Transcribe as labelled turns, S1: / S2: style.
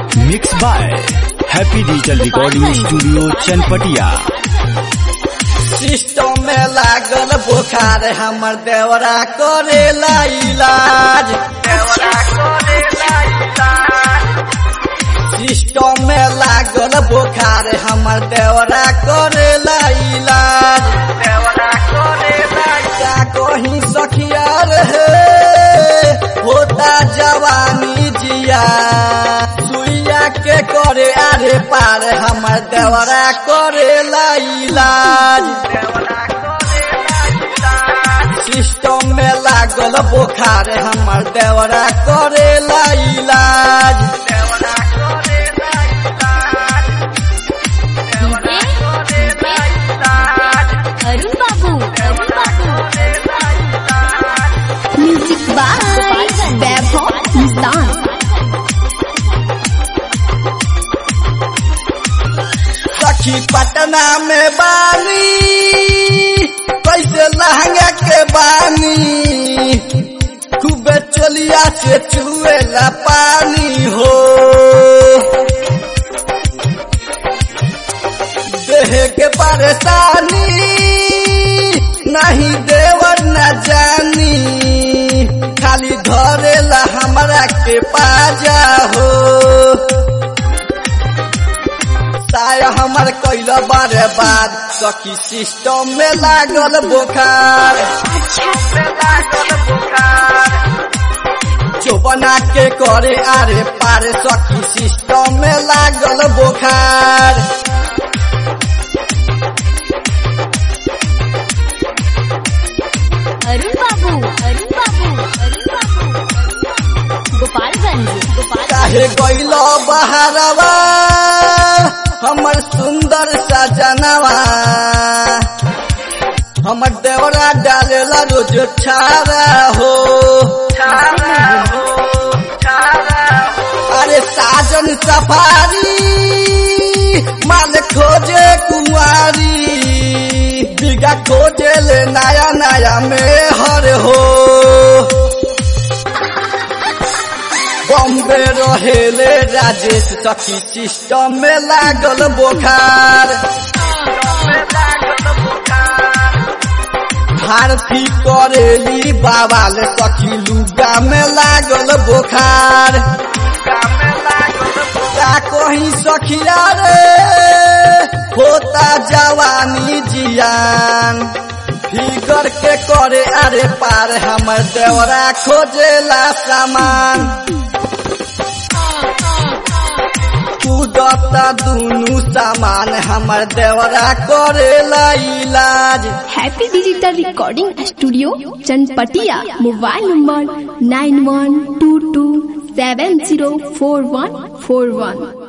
S1: Mix by happy digital recording studio Chanpatia.
S2: System में लागल बुखार हमर देवरा करेला इलाज। सिस्टम में लागल बुखार हमर देवरा करेला इलाज। क्या कहीं सखिया रहे होता जवानी जिया सुइया के करे आरे पार हमर देवरा करेला इलाज। सिस्टम में लागल बुखार हमर देवरा करेला इलाज।
S3: अरुण बाबू म्यूजिक बाय वैभव मुल्तान।
S2: सखी पटना में बानी कैसे लहंगा के बानी खूबे चलिया से चुएला पानी हो। देह के परेशानी नहीं देवर न जानी खाली धरेला हमरा के पाजा हो। साया हमर कैला बारे बाद सखी सिस्टम में लागल बुखार। जो बना के करे आरे पारे सखी सिस्टम में लागल बुखार।
S3: अरुण बाबू गोपालगंज
S2: काहे गइलो बहारवा हमर सुंदर सजनवा हमर देवरा डालेला रोज छारा हो। अरे साजन सफारी माल खोजे कुंवारी बिगा खोजे ले नया नया में हर हो। बॉम्बे रहेले राजेश सखी सिस्टम में लागल बुखार। भारती करेली बाबाल सखी लुगा में लागल बुखार। क्या कहीं सखिया रे होता जवानी जियान फिगर के करे आरे पार हमर देवरा खोजेला सामान। कूदता दुनू सामान हमर देवरा करेला इलाज।
S4: Happy digital recording studio Chanpatia. Mobile number 9122704141।